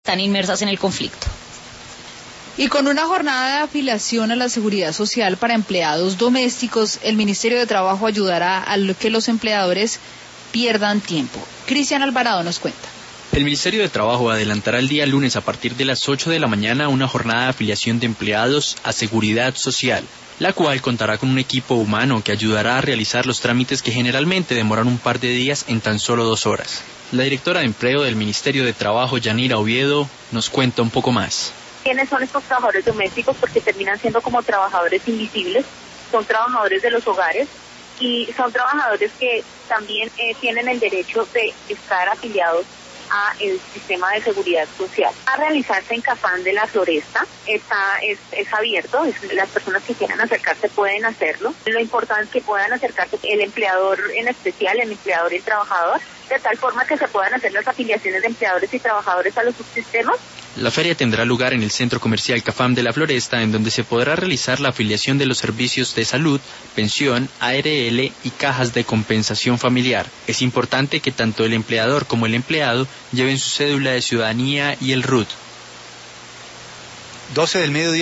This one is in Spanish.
están inmersas en el conflicto. Y con una jornada de afiliación a la Seguridad Social para empleados domésticos, el Ministerio de Trabajo ayudará a que los empleadores pierdan tiempo. Cristian Alvarado nos cuenta. El Ministerio de Trabajo adelantará el día lunes a partir de las 8 de la mañana una jornada de afiliación de empleados a Seguridad Social, la cual contará con un equipo humano que ayudará a realizar los trámites que generalmente demoran un par de días en tan solo 2 horas. La directora de Empleo del Ministerio de Trabajo, Yanira Oviedo, nos cuenta un poco más. ¿Quiénes son estos trabajadores domésticos? Porque terminan siendo como trabajadores invisibles, son trabajadores de los hogares y son trabajadores que también tienen el derecho de estar afiliados a el sistema de seguridad social. A realizarse en Cafam de la Floresta, es abierto, las personas que quieran acercarse pueden hacerlo. Lo importante es que puedan acercarse el empleador en especial, el empleador y el trabajador, de tal forma que se puedan hacer las afiliaciones de empleadores y trabajadores a los subsistemas. La feria tendrá lugar en el Centro Comercial Cafam de la Floresta, en donde se podrá realizar la afiliación de los servicios de salud, pensión, ARL y cajas de compensación familiar. Es importante que tanto el empleador como el empleado lleven su cédula de ciudadanía y el RUT. 12 del mediodía.